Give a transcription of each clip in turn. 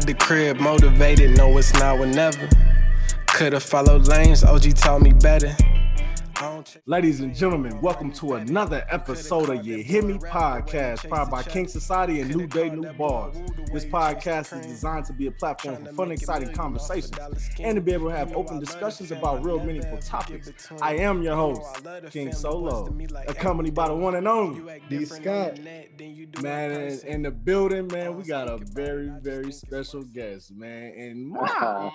the crib, motivated, no it's now or never. Could've followed lanes, OG taught me better. Ladies and gentlemen, welcome to another episode of You Hear Me Podcast, powered by King Society and New Day New Bars. This podcast is designed to be a platform for fun, exciting conversations and to be able to have open discussions about real meaningful topics. I am your host, King Solo, accompanied by the one and only D. Scott. Man, in the building, man, we got a very, very special guest, man, and Mike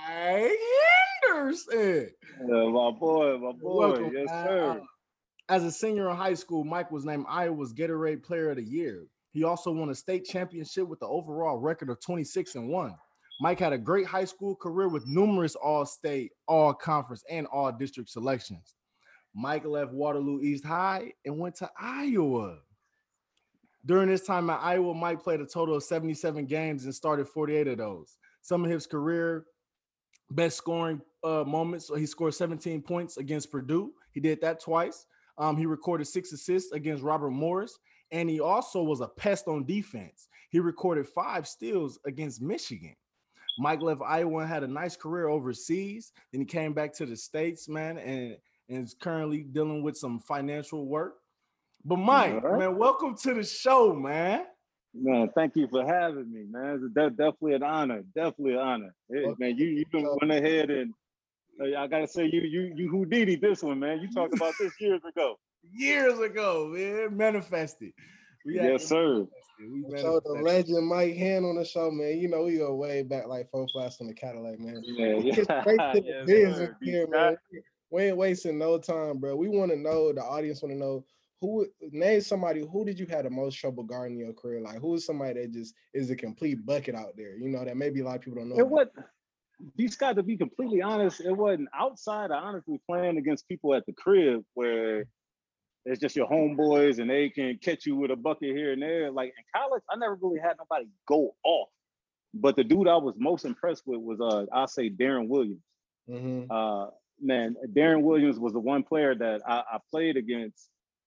Henderson. My boy. Welcome, yes, man. sir. As a senior in high school, Mike was named Iowa's Gatorade Player of the Year. He also won a state championship with the overall record of 26-1. Mike had a great high school career with numerous all-state, all-conference, and all-district selections. Mike left Waterloo East High and went to Iowa. During his time at Iowa, Mike played a total of 77 games and started 48 of those. Some of his career best scoring moments, so he scored 17 points against Purdue. He did that twice. He recorded 6 assists against Robert Morris, and he also was a pest on defense. He recorded 5 steals against Michigan. Mike left Iowa and had a nice career overseas. Then he came back to the States, man, and is currently dealing with some financial work. But Mike, man, welcome to the show, man. Man, thank you for having me, man. It's definitely an honor. Hey, man, you went ahead and I gotta say you Houdini this one, man. You talked about this years ago. Years ago, man. Manifested. Yes, sir. So the legend Mike Hen on the show, man. You know we go way back like 4 Fast on the Cadillac, man. Yeah. Straight to the business here, man. We ain't wasting no time, bro. We want to know, the audience want to know, name somebody, who did you have the most trouble guarding in your career? Like, who is somebody that just is a complete bucket out there? You know, that maybe a lot of people don't know. It wasn't, these guys, to be completely honest, it wasn't outside of honestly playing against people at the crib where it's just your homeboys and they can catch you with a bucket here and there. Like in college, I never really had nobody go off. But the dude I was most impressed with was, I'll say Darren Williams. Mm-hmm. Man, Darren Williams was the one player that I played against.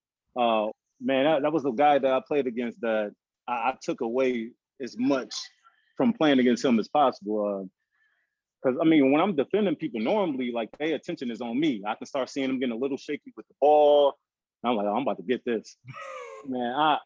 Man, that was the guy that I played against that I took away as much from playing against him as possible. Because, I mean, when I'm defending people normally, like, their attention is on me. I can start seeing them getting a little shaky with the ball. And I'm like, oh, I'm about to get this. I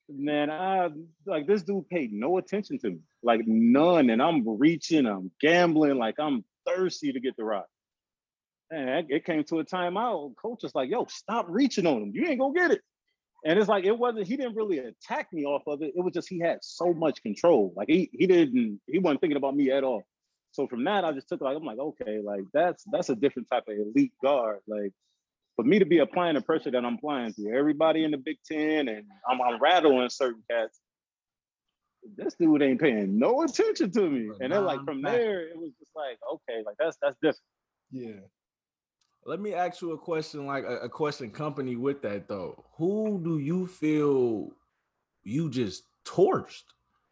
like, this dude paid no attention to me. Like, none. And I'm reaching, I'm gambling, like, I'm thirsty to get the rock. And it came to a timeout. Coach was like, yo, stop reaching on him. You ain't gonna get it. And it's like, he didn't really attack me off of it. It was just, he had so much control. Like he wasn't thinking about me at all. So from that, I just took it, like, I'm like, okay, like that's a different type of elite guard. Like for me to be applying the pressure that I'm applying to everybody in the Big Ten, and I'm rattling certain cats, this dude ain't paying no attention to me. And then like from there, it was just like, okay, like that's different. Yeah. Let me ask you a question, like a question company with that though. Who do you feel you just torched?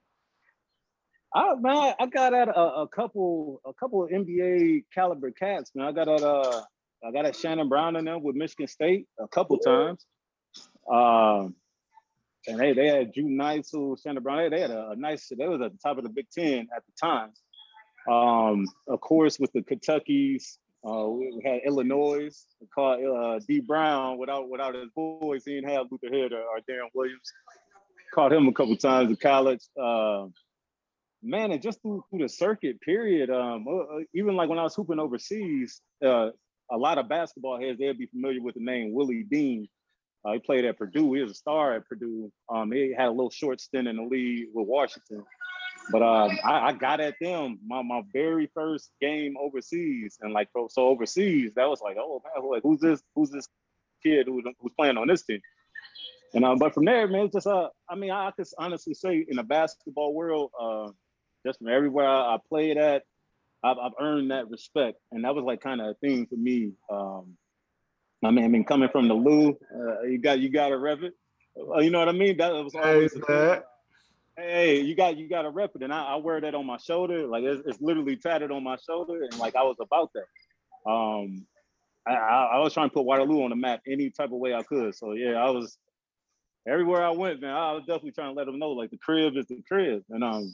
I got at a couple of NBA caliber cats, man. I got at Shannon Brown and them with Michigan State a couple times. And they had Drew Neisel, Shannon Brown. They had a nice. They was at the top of the Big Ten at the time. Of course, with the Kentuckys. We had Illinois, called D. Brown without his boys. He didn't have Luther Head or Darren Williams. Caught him a couple times in college. Man, and just through the circuit period, even like when I was hooping overseas, a lot of basketball heads, they'd be familiar with the name Willie Dean. He played at Purdue. He was a star at Purdue. He had a little short stint in the league with Washington. But I got at them my very first game overseas, and like so overseas, that was like, oh man, like who's this kid who's playing on this team? And but from there, man, it's just I mean, I could honestly say in the basketball world, just from everywhere I played at, I've earned that respect, and that was like kind of a thing for me. I mean, coming from the Lou, you got to rep it. You know what I mean? That was always a thing. Hey, you got to rep it, and I wear that on my shoulder. Like it's literally tatted on my shoulder, and like I was about that. I was trying to put Waterloo on the map any type of way I could. So yeah, I was everywhere I went, man. I was definitely trying to let them know like the crib is the crib, and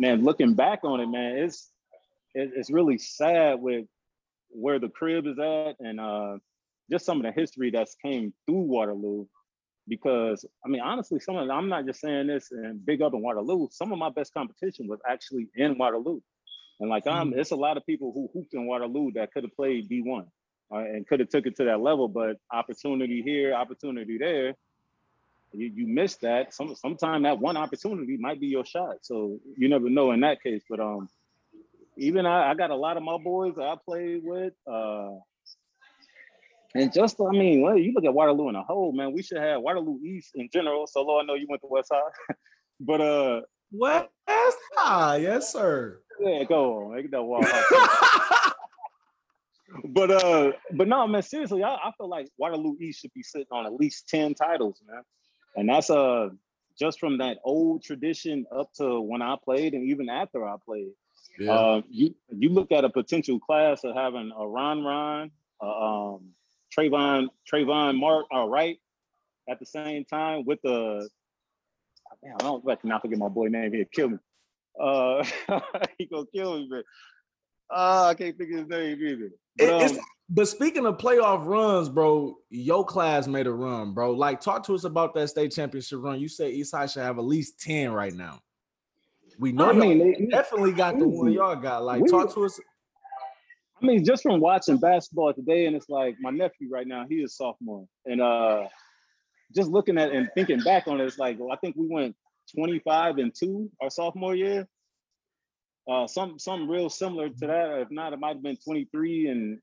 man, looking back on it, man, it's really sad with where the crib is at and just some of the history that's came through Waterloo. Because I mean, honestly, I'm not just saying this and big up in Waterloo. Some of my best competition was actually in Waterloo, and like it's a lot of people who hooped in Waterloo that could have played D1 and could have took it to that level, but opportunity here, opportunity there, you missed that. Sometime that one opportunity might be your shot. So you never know in that case. But even I got a lot of my boys that I played with. And just, I mean, well, you look at Waterloo in a whole, man, we should have Waterloo East in general. So, Lord, I know you went to West Side. But, West Side, yes, sir. Yeah, go on. Make that wall. But no, man, seriously, I feel like Waterloo East should be sitting on at least 10 titles, man. And that's just from that old tradition up to when I played and even after I played. Yeah. You look at a potential class of having a Ron, Trayvon Mark, right, at the same time with the, I don't know if I can forget my boy name. He'll kill me. He gonna kill me, but I can't think of his name either. But speaking of playoff runs, bro, your class made a run, bro. Like, talk to us about that state championship run. You say Eastside should have at least 10 right now. We know they definitely got the one y'all got. Like, talk to us. I mean, just from watching basketball today, and it's like my nephew right now, he is sophomore. And just looking at and thinking back on it, it's like, I think we went 25-2 our sophomore year. Something real similar to that. If not, it might have been 23-3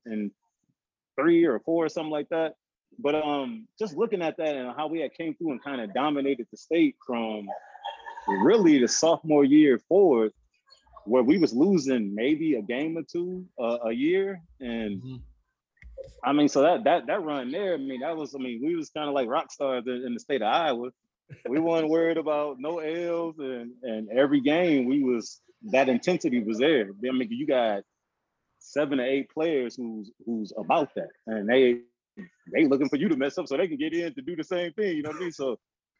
or 4 or something like that. But just looking at that and how we had came through and kind of dominated the state from really the sophomore year forward, where we was losing maybe a game or two a year. And I mean, so that run there, I mean, we was kind of like rock stars in the state of Iowa. We weren't worried about no L's, and every game that intensity was there. I mean, you got 7 to 8 players who's about that, and they looking for you to mess up so they can get in to do the same thing. You know what I mean? So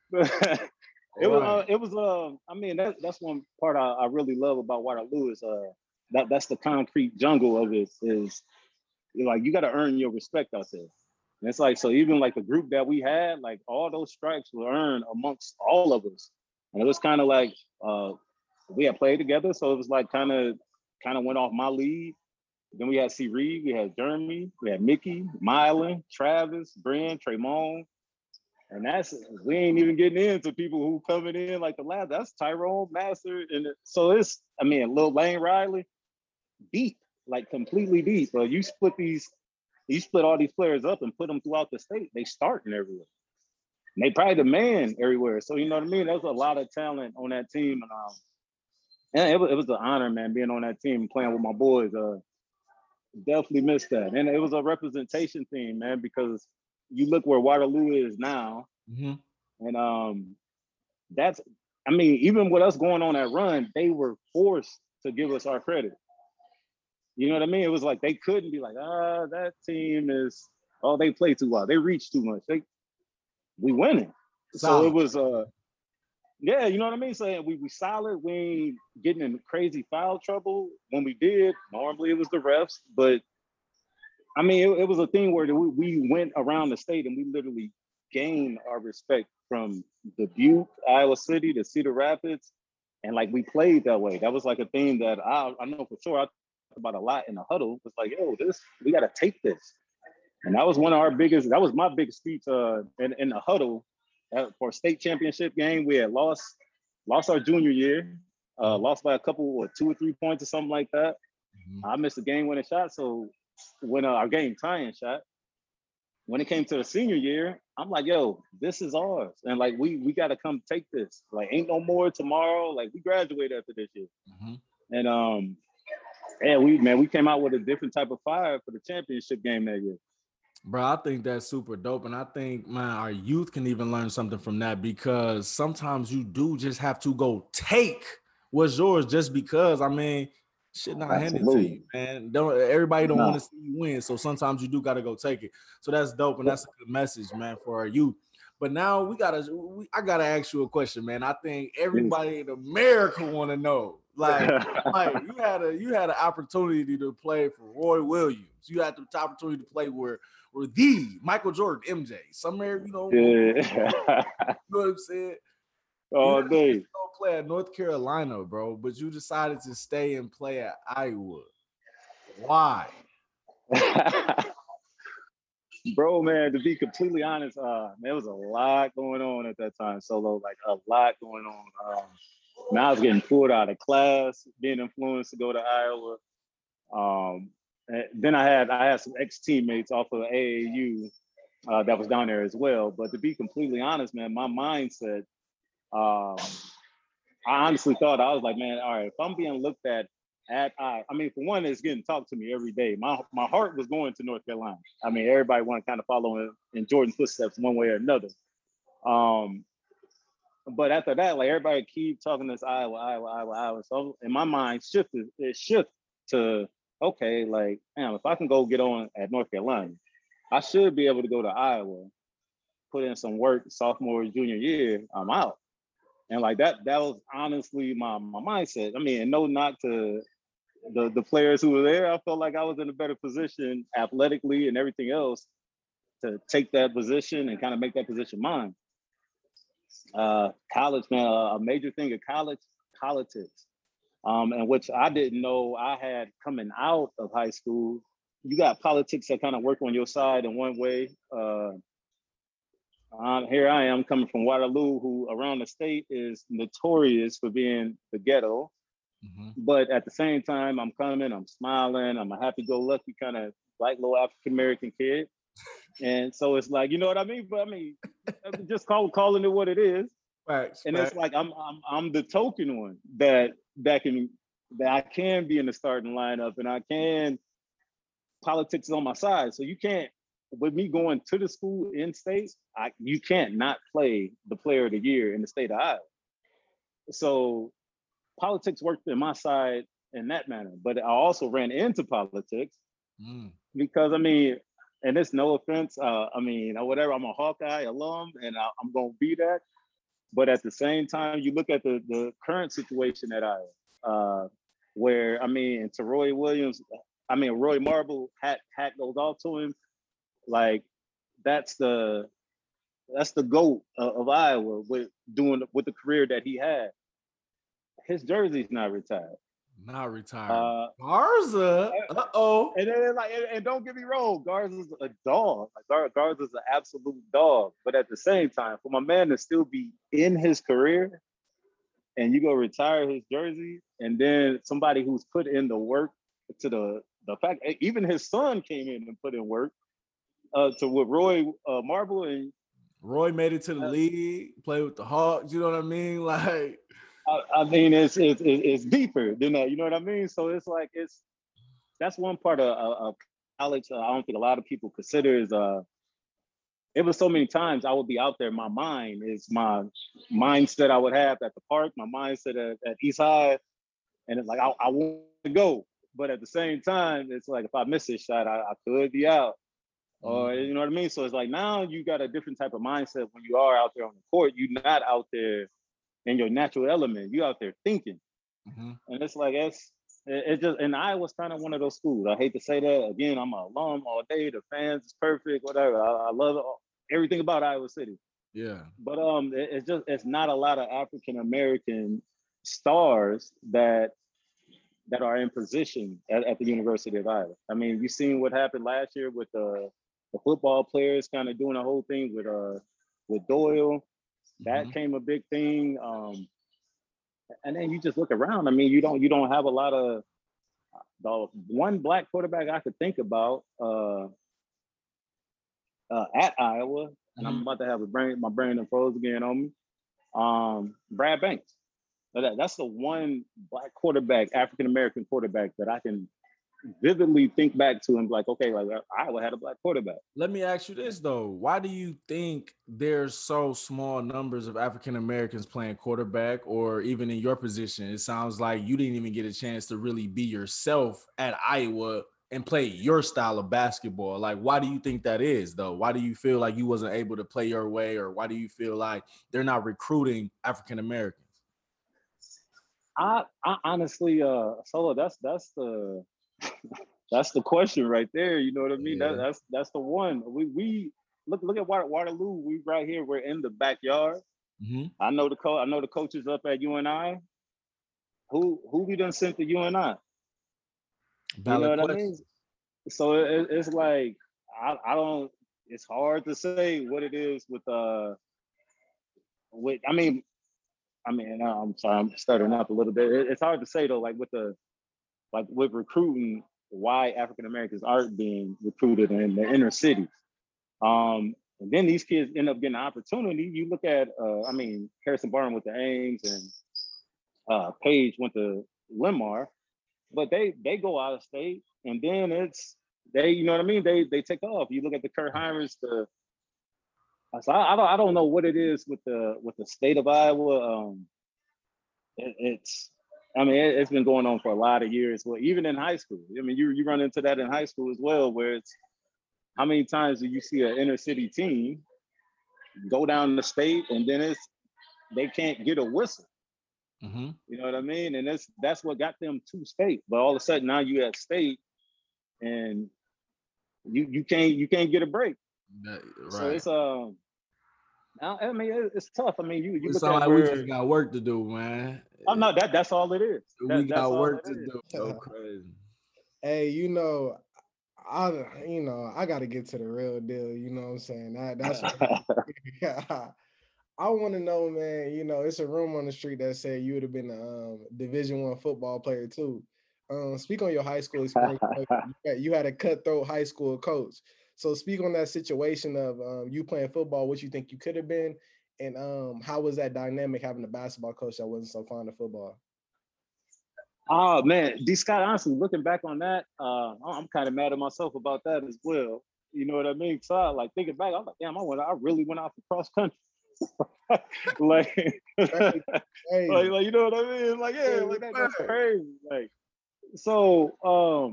it was I mean, that's one part I really love about Waterloo is that's the concrete jungle of it is like you got to earn your respect out there. And it's like, so even like the group that we had, like all those stripes were earned amongst all of us. And it was kind of like we had played together, so it was like kind of went off my lead. Then we had C. Reed, we had Jeremy, we had Mickey, Mylan, Travis, Bryn, Tremont. And we ain't even getting into people who coming in like the last. That's Tyrone, Master, and so it's, I mean, Lil Lane Riley, deep, like completely deep. You split all these players up and put them throughout the state. They starting everywhere. And they probably demand everywhere. So you know what I mean? There's a lot of talent on that team, and it was an honor, man, being on that team and playing with my boys. Definitely missed that, and it was a representation thing, man, because you look where Waterloo is now, and that's, I mean, even with us going on that run, they were forced to give us our credit. You know what I mean? It was like they couldn't be like, that team is, they play too well, they reach too much. We winning. So it was yeah, you know what I mean? So we solid. We ain't getting in crazy foul trouble. When we did, normally it was the refs, but I mean, it was a thing where we went around the state and we literally gained our respect from Dubuque, Iowa City, to Cedar Rapids. And like, we played that way. That was like a thing that I know for sure I talked about a lot in the huddle. It's like, yo, we got to take this. And that was that was my biggest speech in the huddle for state championship game. We had lost our junior year, lost by a couple or 2 or 3 points or something like that. I missed a game winning shot. So when our game tying shot, when it came to the senior year, I'm like, yo, this is ours. And like, we got to come take this. Like, ain't no more tomorrow. Like, we graduate after this year. And we came out with a different type of fire for the championship game that year. Bro, I think that's super dope. And I think, man, our youth can even learn something from that, because sometimes you do just have to go take what's yours just because, I mean, shit not handed to you, man. Everybody don't want to see you win. So sometimes you do got to go take it. So that's dope. And that's a good message, man, for our youth. But now I gotta ask you a question, man. I think everybody in America want to know, Like you had an opportunity to play for Roy Williams. You had the opportunity to play where the Michael Jordan, MJ, somewhere, you know, Yeah. you know what I'm saying? All You day. go play at North Carolina, bro, but you decided to stay and play at Iowa. Why? Bro, man, to be completely honest, there was a lot going on at that time. Solo, like a lot going on. Man, I was getting pulled out of class, being influenced to go to Iowa. And then I had some ex-teammates off of AAU that was down there as well. But to be completely honest, man, my mindset, I honestly thought, I was like, man, all right, if I'm being looked at I mean, for one, it's getting talked to me every day. My heart was going to North Carolina. I mean, everybody want to kind of follow in Jordan's footsteps one way or another. But after that, like everybody keep talking this Iowa. So in my mind, it shifted to, okay, like, damn, if I can go get on at North Carolina, I should be able to go to Iowa, put in some work sophomore, junior year, I'm out. And like that was honestly my mindset. I mean, and no knock to the players who were there. I felt like I was in a better position athletically and everything else to take that position and kind of make that position mine. College, man, a major thing of college, politics, and which I didn't know I had coming out of high school. You got politics that kind of work on your side in one way. Here I am coming from Waterloo, who around the state is notorious for being the ghetto. Mm-hmm. But at the same time, I'm smiling, I'm a happy-go-lucky kind of black little African-American kid. And so it's like, you know what I mean? But I mean, just calling it what it is. Facts. It's like I'm the token one that I can be in the starting lineup, and I can politics is on my side. So you can't, with me going to the school in state, you can't not play the player of the year in the state of Iowa. So politics worked in my side in that manner, but I also ran into politics because I mean, and it's no offense, I mean, or whatever, I'm a Hawkeye alum and I'm going to be that. But at the same time, you look at the current situation at Iowa, where, I mean, and to Roy Williams, I mean, Roy Marble, hat goes off to him. Like, that's the GOAT of Iowa with the career that he had. His jersey's not retired. Not retired. Garza. Uh-oh. And then and don't get me wrong, Garza's a dog. Like, Garza's an absolute dog. But at the same time, for my man to still be in his career and you go retire his jersey, and then somebody who's put in the work to the fact, even his son came in and put in work to with Roy Marble, and Roy made it to the league, played with the Hawks. You know what I mean? Like, I mean, it's deeper than that. You know what I mean? So it's like that's one part of college. I don't think a lot of people consider is it was so many times I would be out there. My mind is my mindset I would have at the park, my mindset at East High, and it's like I want to go, but at the same time, it's like if I miss this shot, I could be out. Or you know what I mean? So it's like now you got a different type of mindset when you are out there on the court. You're not out there in your natural element. You out there thinking. Mm-hmm. And it's like it just, and Iowa's kind of one of those schools. I hate to say that. Again, I'm an alum all day. The fans is perfect, whatever. I love everything about Iowa City. Yeah. But it's not a lot of African American stars that are in position at the University of Iowa. I mean, you seen what happened last year with the football players kind of doing a whole thing with Doyle. That came a big thing. And then you just look around. I mean, you don't have a lot of the one black quarterback I could think about at Iowa, and I'm about to have my brain froze again on me. Brad Banks. That's the one black quarterback, African American quarterback that I can vividly think back to and be like, okay, like Iowa had a black quarterback. Let me ask you this though. Why do you think there's so small numbers of African Americans playing quarterback, or even in your position? It sounds like you didn't even get a chance to really be yourself at Iowa and play your style of basketball. Like, why do you think that is though? Why do you feel like you wasn't able to play your way, or why do you feel like they're not recruiting African Americans? I honestly, Solo, that's the that's the question right there. You know what I mean? Yeah. That's the one. We look at Waterloo. We right here. We're in the backyard. Mm-hmm. I know the coaches up at UNI. Who we done sent to UNI? You know what I mean? So it's like I don't. It's hard to say what it is with with. I'm sorry, I'm stuttering up a little bit. It's hard to say though, like with recruiting, why African Americans aren't being recruited in the inner cities. And then these kids end up getting an opportunity. You look at, Harrison Barnes went to Ames and Page went to Limar, but they go out of state, and then you know what I mean? They take off. You look at the Kurt Heimers, so I don't know what it is with the state of Iowa. It's been going on for a lot of years. Well, even in high school, I mean, you run into that in high school as well, where it's how many times do you see an inner city team go down the state and then they can't get a whistle. Mm-hmm. You know what I mean? And that's what got them to state. But all of a sudden now you at state and you can't get a break. Right. So it's it's tough. I mean, you look sound at like where, we just got work to do, man. I'm not that's all it is. We That's got all work it to is. do. So crazy. Hey, I got to get to the real deal. You know what I'm saying? That's. I want to know, man. It's a rumor on the street that said you would have been a Division I football player too. Speak on your high school experience. You had a cutthroat high school coach. So speak on that situation of you playing football, what you think you could have been, and how was that dynamic having a basketball coach that wasn't so fond of football? Oh man, D. Scott, honestly, looking back on that, I'm kind of mad at myself about that as well. You know what I mean? So thinking back, I'm like, damn, I really went out for cross country. like, like, you know what I mean? Like, yeah, like that's crazy. Like, so,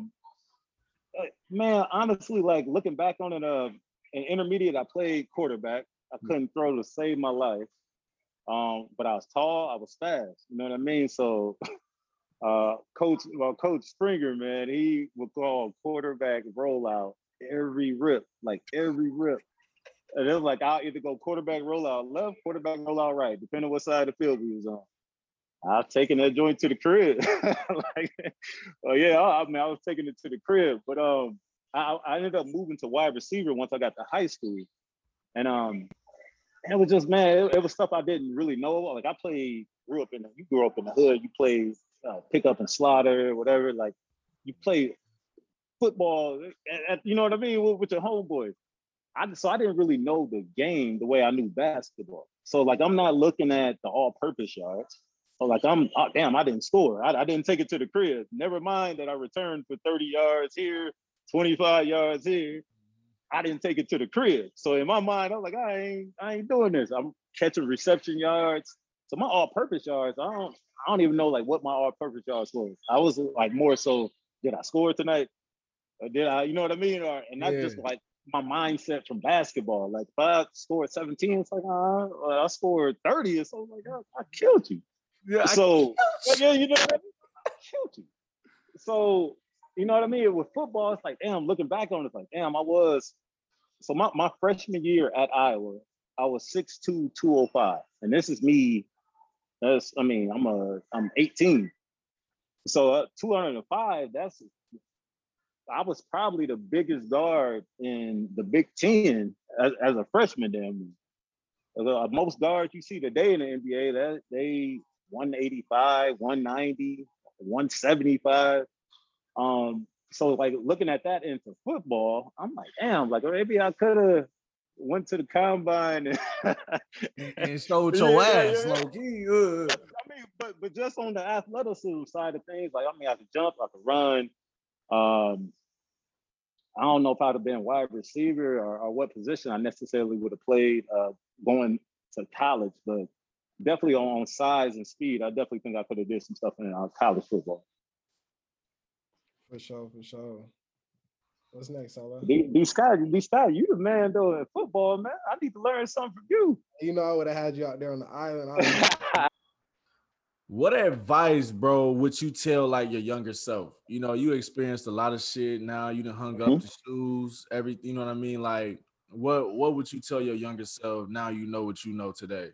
man, honestly, like looking back on it, in intermediate, I played quarterback. I couldn't throw to save my life. But I was tall, I was fast. You know what I mean? So, Coach Springer, man, he would call quarterback rollout every rip. And it was like, I'll either go quarterback rollout left, quarterback rollout right, depending on what side of the field we was on. I've taken that joint to the crib. I was taking it to the crib. But I ended up moving to wide receiver once I got to high school. And it was just, man, it was stuff I didn't really know. Like you grew up in the hood, you played pick up and slaughter, whatever. Like you play football, you know what I mean, with your homeboys. So I didn't really know the game the way I knew basketball. So like I'm not looking at the all-purpose yards. So like I didn't score. I didn't take it to the crib. Never mind that I returned for 30 yards here, 25 yards here. I didn't take it to the crib. So in my mind, I was like, I ain't doing this. I'm catching reception yards. So my all-purpose yards, I don't even know like what my all-purpose yards was. I was like more so, did I score tonight? Or did I, you know what I mean? And not just like my mindset from basketball. Like if I scored 17, it's like, I scored 30. So I'm like, I killed you. Yeah, so yeah, you know what I mean? I killed you. So, you know what I mean? With football, it's like, damn, looking back on it, it's like, damn, so my freshman year at Iowa, I was 6'2", 205. And this is me, I'm 18. So 205, I was probably the biggest guard in the Big Ten as a freshman then. Most guards you see today in the NBA, that they 185, 190, 175. So like looking at that into football, I'm like, damn, like maybe I could have went to the combine and showed your ass, low key. But just on the athleticism side of things, like I could jump, I could run. I don't know if I'd have been wide receiver or what position I necessarily would have played going to college, but definitely on size and speed, I definitely think I could have did some stuff in college football. For sure. What's next, Salah? D. Scott, you the man though in football, man. I need to learn something from you. I would have had you out there on the island. What advice, bro, would you tell like your younger self? You know, you experienced a lot of shit. Now you done hung up the shoes, everything. You know what I mean? Like, what would you tell your younger self now? You know what you know today.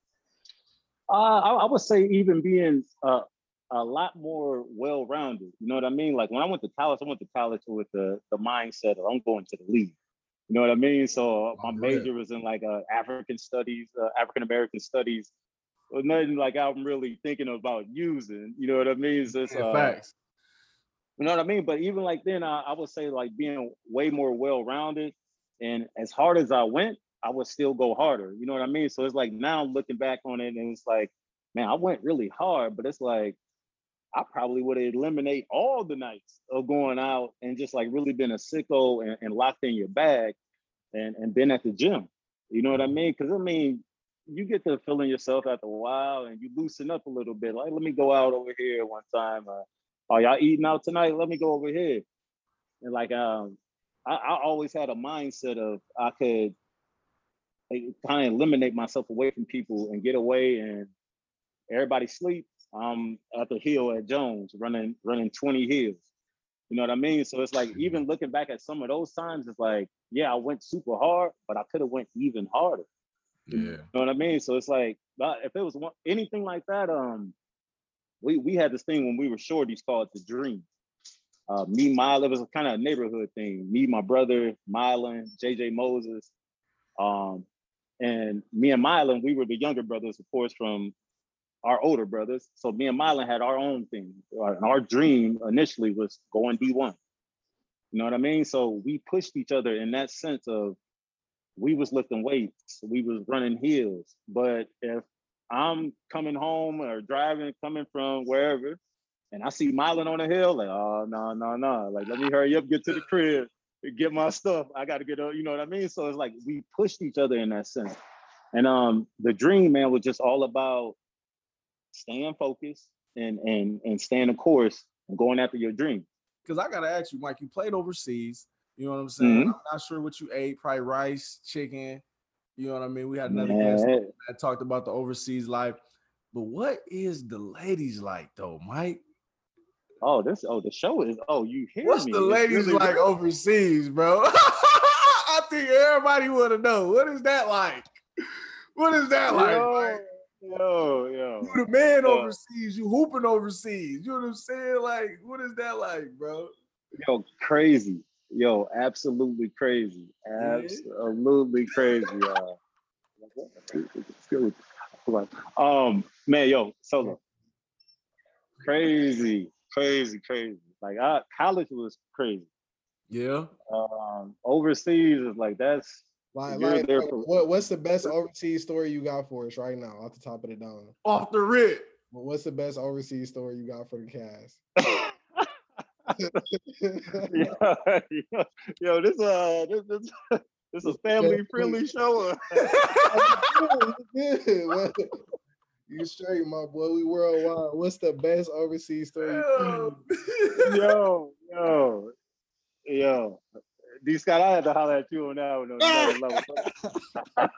I would say even being a lot more well-rounded. You know what I mean? Like when I went to college with the mindset of I'm going to the league. You know what I mean? So my major was in like African studies, African American studies. Well, nothing like I'm really thinking about using. You know what I mean? So it's, Facts. You know what I mean? But even like then, I would say like being way more well-rounded, and as hard as I went, I would still go harder. You know what I mean? So it's like now looking back on it, and it's like, man, I went really hard, but it's like I probably would have eliminated all the nights of going out and just like really been a sicko and locked in your bag and been at the gym. You know what I mean? Because I mean, you get to feeling yourself after a while and you loosen up a little bit. Like, let me go out over here one time. Oh, y'all eating out tonight? Let me go over here. And like, I always had a mindset of I could like, kind of eliminate myself away from people and get away, and everybody sleep. I'm at the hill at Jones running 20 hills. You know what I mean? So it's like, even looking back at some of those times, it's like, yeah, I went super hard, but I could have went even harder. Yeah. You know what I mean? So it's like, if it was anything like that, we had this thing when we were shorties called the Dream. Me, Mylon, it was kind of a neighborhood thing. Me, my brother, Mylon, JJ Moses, and me and Mylon, we were the younger brothers, of course, from our older brothers. So me and Mylon had our own thing. Our dream initially was going D1. You know what I mean? So we pushed each other in that sense of we was lifting weights, we was running hills. But if I'm coming home or driving, coming from wherever, and I see Mylon on the hill, like, oh, no. Like, let me hurry up, get to the crib, get my stuff. I got to get, you know what I mean? So it's like we pushed each other in that sense. And the Dream, man, was just all about staying focused and staying the course and going after your dream. Because I gotta ask you, Mike, you played overseas. You know what I'm saying? I'm not sure what you ate, probably rice, chicken. You know what I mean? We had another guest that talked about the overseas life. But what is the ladies like though, Mike? The show is, you hear What's me. The ladies really like overseas, bro? I think everybody want to know. What is that like? What is that like? Yo. You the man overseas, you hooping overseas. You know what I'm saying? Like, what is that like, bro? Yo, crazy. Yo, absolutely crazy. Absolutely crazy. Man, yo, Solo. Crazy. Like college was crazy. Yeah. Overseas is like that's what's the best overseas story you got for us right now off the top of the dome? Off the rip. What's the best overseas story you got for the cast? Yo, this is a family friendly show. You straight, my boy. We worldwide. What's the best overseas story? Yo. D Scott, I had to holler at you on that one.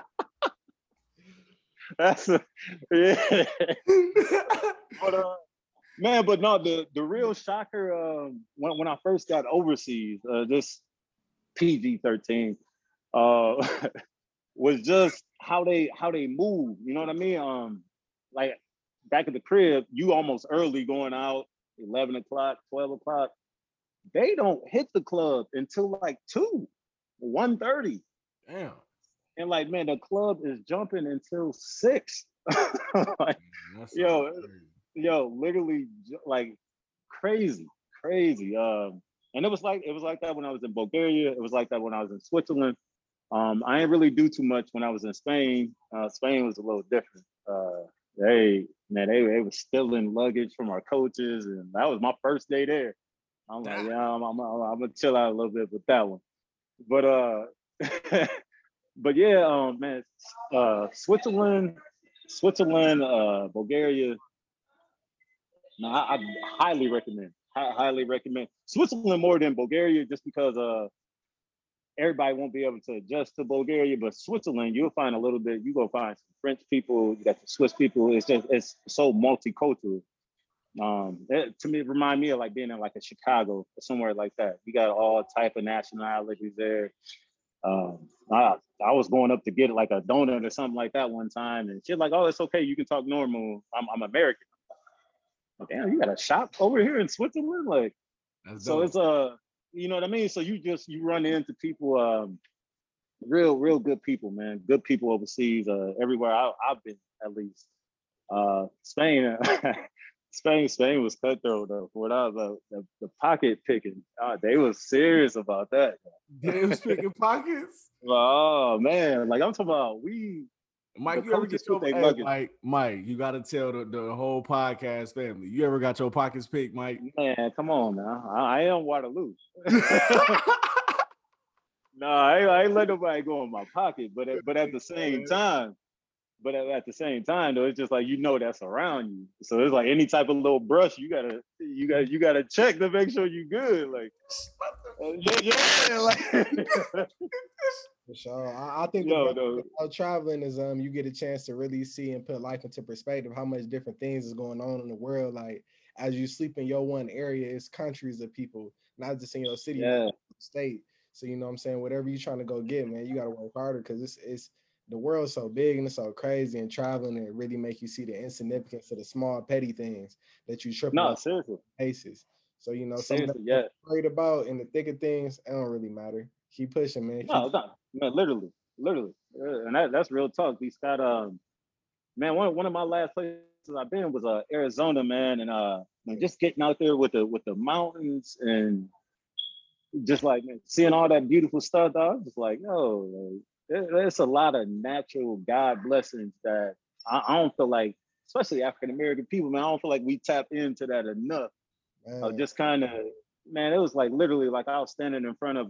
That's yeah. But man, but no, the real shocker when I first got overseas, this PG-13, was just how they move. You know what I mean? Like back at the crib, you almost early going out, 11 o'clock, 12 o'clock. They don't hit the club until like 1:30. Damn. And like, man, the club is jumping until 6. Like, yo, literally like crazy. And it was like that when I was in Bulgaria. It was like that when I was in Switzerland. I didn't really do too much when I was in Spain. Spain was a little different. They were stealing luggage from our coaches, and that was my first day there. I'm like, yeah, I'm gonna chill out a little bit with that one. But but yeah, man, Switzerland, Bulgaria. No, I highly recommend. Highly recommend Switzerland more than Bulgaria, just because everybody won't be able to adjust to Bulgaria, but Switzerland, you'll find a little bit. You go find some French people, you got the Swiss people. It's so multicultural. To me, it remind me of like being in like a Chicago or somewhere like that. You got all type of nationalities there. I was going up to get like a donut or something like that one time, and she's like, "Oh, it's okay, you can talk normal. I'm American." Like, damn, you got a shop over here in Switzerland, like. So it's you know what I mean. So you run into people, real good people, man. Good people overseas, everywhere I've been at least. Spain. Spain was cutthroat though. For what I was the pocket picking, they was serious about that. They was picking pockets. Oh man, like I'm talking about Mike, you ever get your Mike, you gotta tell the whole podcast family. You ever got your pockets picked, Mike? Man, come on now. I am Waterloo. No, I ain't let nobody go in my pocket, but at the same time. But at the same time, though, it's just like that's around you. So it's like any type of little brush, you gotta check to make sure you good. Like, like. For sure. I think traveling is you get a chance to really see and put life into perspective. How much different things is going on in the world. Like as you sleep in your one area, it's countries of people, not just in your city, state. So you know what I'm saying. Whatever you're trying to go get, man, you gotta work harder because it's. The world's so big and it's so crazy, and traveling and really make you see the insignificance of the small petty things that you trip on paces. So something that worried about in the thick of things, it don't really matter. Keep pushing, man. Man, literally, and that's real talk. These got man, one of my last places I've been was Arizona, man, and just getting out there with the mountains and just like seeing all that beautiful stuff. I was just like, yo. There's a lot of natural God blessings that I don't feel like, especially African American people, man, I don't feel like we tap into that enough. Just kind of, man, it was like literally like I was standing in front of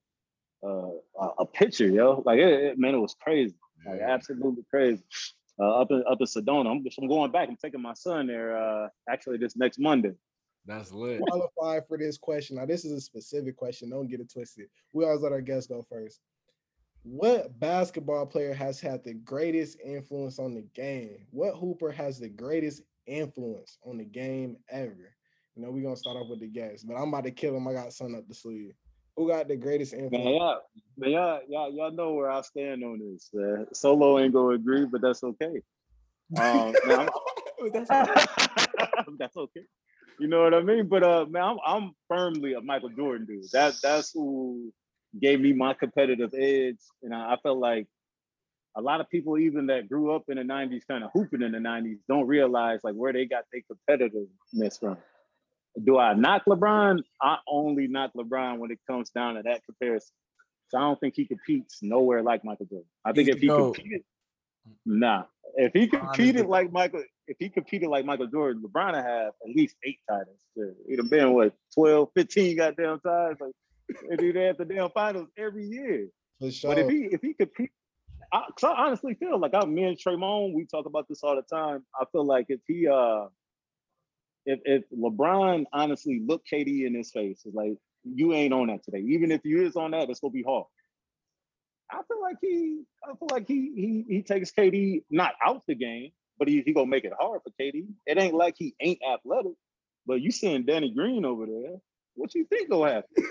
a picture, yo. Like it was crazy, like absolutely crazy. Up in Sedona, I'm going back. I'm taking my son there actually this next Monday. That's lit. Qualify for this question. Now, this is a specific question. Don't get it twisted. We always let our guests go first. What basketball player has had the greatest influence on the game? What hooper has the greatest influence on the game ever? We're going to start off with the guests, but I'm about to kill him. I got something up the sleeve. Who got the greatest influence? Man, y'all know where I stand on this. Solo ain't going to agree, but that's okay. That's okay. You know what I mean? But, man, I'm firmly a Michael Jordan dude. That's who gave me my competitive edge. And I felt like a lot of people, even that grew up in the 90s, kind of hooping in the 90s, don't realize like where they got their competitiveness from. Do I knock LeBron? I only knock LeBron when it comes down to that comparison. So I don't think he competes nowhere like Michael Jordan. I think if he competed like Michael Jordan, LeBron would have at least 8 titles. He'd have been 12, 15 goddamn times. Like, and do that at the damn finals every year. For sure. But if he compete, because I honestly feel like me and Tremont, we talk about this all the time. I feel like if LeBron honestly looked KD in his face, it's like you ain't on that today. Even if you is on that, it's gonna be hard. I feel like he takes KD not out the game, but he gonna make it hard for KD. It ain't like he ain't athletic, but you seeing Danny Green over there. What you think gonna happen?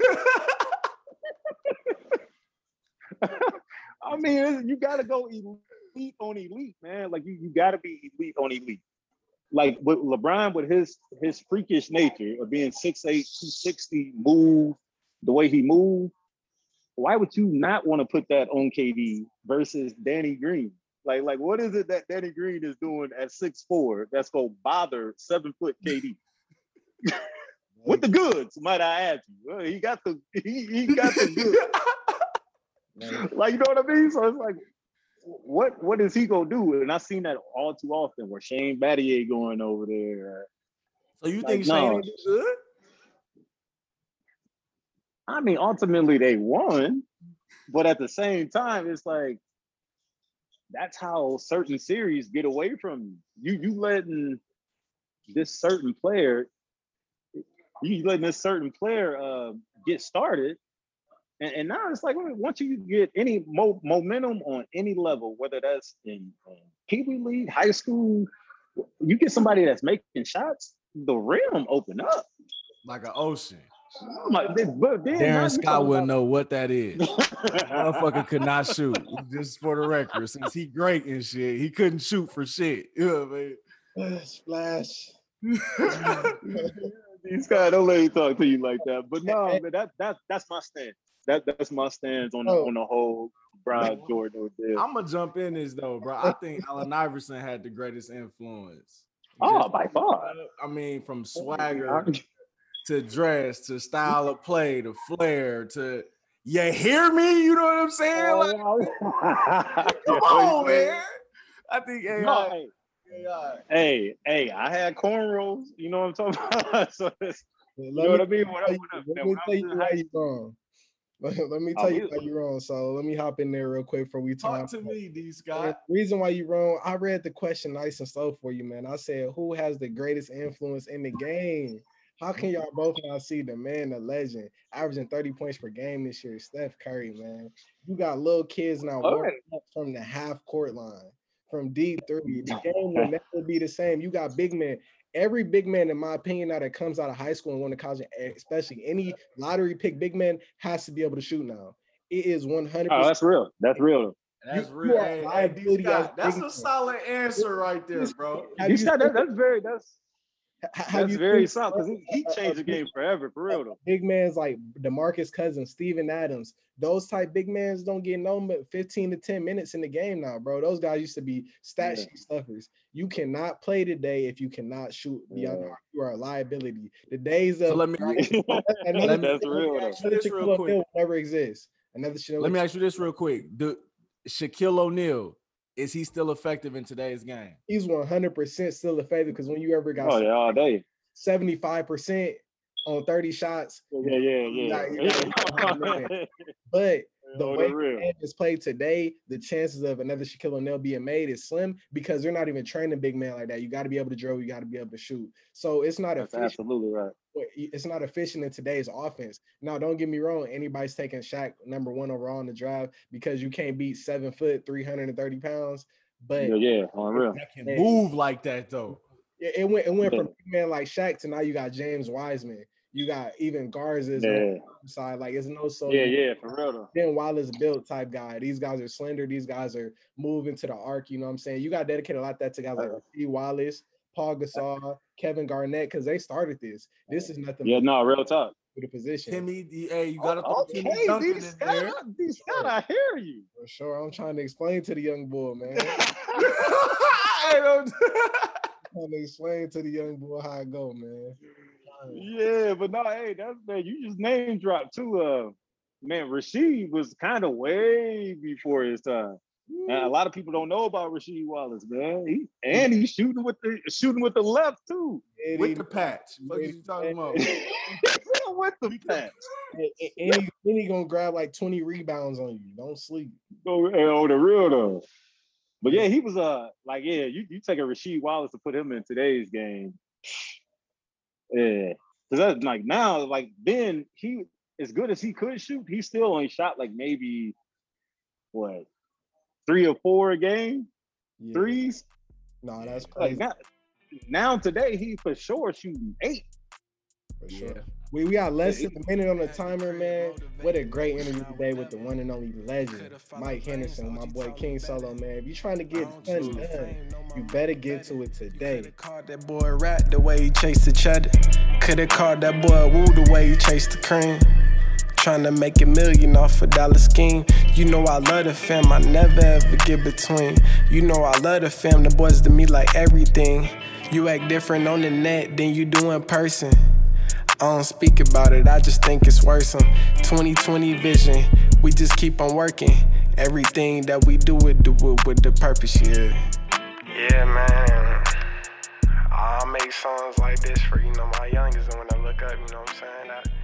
I mean, you gotta go elite on elite, man. Like you gotta be elite on elite. Like with LeBron, with his freakish nature of being 6'8", 260, move the way he moved. Why would you not want to put that on KD versus Danny Green? Like what is it that Danny Green is doing at 6'4" that's gonna bother 7-foot KD? With the goods, might I add you? Well, he got the goods. Like, you know what I mean? So it's like, what is he gonna do? And I've seen that all too often where Shane Battier going over there. So you think Shane ain't good? I mean, ultimately they won, but at the same time, it's like that's how certain series get away from you. You letting this certain player get started, And now it's like once you get any momentum on any level, whether that's in Pee Wee League, high school, you get somebody that's making shots, the rim open up like an ocean. But then Darren Scott wouldn't know what that is. Motherfucker could not shoot. Just for the record, since he great and shit, he couldn't shoot for shit. You know what I mean? Splash. These guys don't let me talk to you like that. But no, man, that's my stance. That's my stance on the whole Brian Jordan deal. I'm gonna jump in this though, bro. I think Allen Iverson had the greatest influence. By far. I mean, from swagger to dress to style of play to flair to you hear me? You know what I'm saying? Like, come on, man. I think Hey, I had cornrows. You know what I'm talking about? So you know what I mean? Let me tell you why you're wrong. Let me tell you why you're wrong. So let me hop in there real quick before we talk to me, D. Scott. The reason why you're wrong, I read the question nice and slow for you, man. I said, who has the greatest influence in the game? How can y'all both not see the man, the legend, averaging 30 points per game this year? Steph Curry, man. You got little kids now warming up from the half court line, from deep three. The game will never be the same. You got big men. Every big man, in my opinion, now that comes out of high school and went to college, especially any lottery pick big man, has to be able to shoot now. It is 100%. Oh, that's real. That's real. That's real. Hey, Scott, that's a solid answer right there, bro. That's very solid because he changed the game forever, for real though. Big man's like DeMarcus Cousins, Steven Adams, those type big mans don't get no 15 to 10 minutes in the game now, bro. Those guys used to be stat sheet stuffers. You cannot play today if you cannot shoot beyond the arc. You are a liability. The days of let me that's real. Real quick. Never exists. Let me ask you this real quick. Shaquille O'Neal, is he still effective in today's game? He's 100% still effective because when you ever got all day 75% on 30 shots, yeah. But the way the is played today, the chances of another Shaquille O'Neal being made is slim because they're not even training big man like that. You got to be able to dribble, you got to be able to shoot. So it's not efficient. Absolutely right. It's not efficient in today's offense. Now, don't get me wrong. Anybody's taking Shaq number 1 overall in the draft because you can't beat 7 foot, 330 pounds. But on real. I can move like that though. It went from big man like Shaq to now you got James Wiseman. You got even Garza's on the side. Like it's no so. Yeah, for real though. Ben Wallace built type guy. These guys are slender. These guys are moving to the arc. You know what I'm saying? You got to dedicate a lot of that to guys like Steve Wallace, Paul Gasol, Kevin Garnett, because they started this. This is nothing. Yeah, no, real talk. The position. Timmy, you gotta throw Timmy Duncan in there. Scott, I hear you. For sure. I'm trying to explain to the young boy, man. I'm trying to explain to the young boy how it go, man. Yeah, but no, hey, that's man. You just name dropped too. Man, Rasheed was kind of way before his time. And a lot of people don't know about Rasheed Wallace, man. He's shooting with the left too. With the patch. What are you talking about? With the patch. And he gonna grab like 20 rebounds on you. Don't sleep. Oh, the real though. But yeah, he was you take a Rasheed Wallace to put him in today's game. Yeah. Because that's like now, like then he as good as he could shoot, he still only shot like maybe 3 or 4 a game, threes. No, that's crazy. Like now today he for sure shooting 8. For sure. Yeah. We got less than a minute on the timer, man. What a great interview today with the one and only legend, Mike Henderson, my boy King Solo, man. If you're trying to get something done, you better get to it today. Could've called that boy Rat the way he chased the cheddar. Could've called that boy Woo the way he chased the cream. Trying to make $1 million off a dollar scheme. You know I love the fam, I never ever get between. You know I love the fam, the boys to me like everything. You act different on the net than you do in person. I don't speak about it, I just think it's worrisome. 2020 vision, we just keep on working. Everything that we do it with the purpose, Yeah, man. I'll make songs like this for, my youngest, and when I look up, you know what I'm saying?